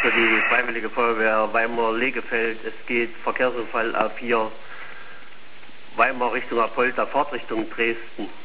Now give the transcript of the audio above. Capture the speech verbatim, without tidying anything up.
für die Freiwillige Feuerwehr Weimar-Legefeld. Es geht Verkehrsunfall A vier, Weimar Richtung Apolda, Fahrtrichtung Dresden.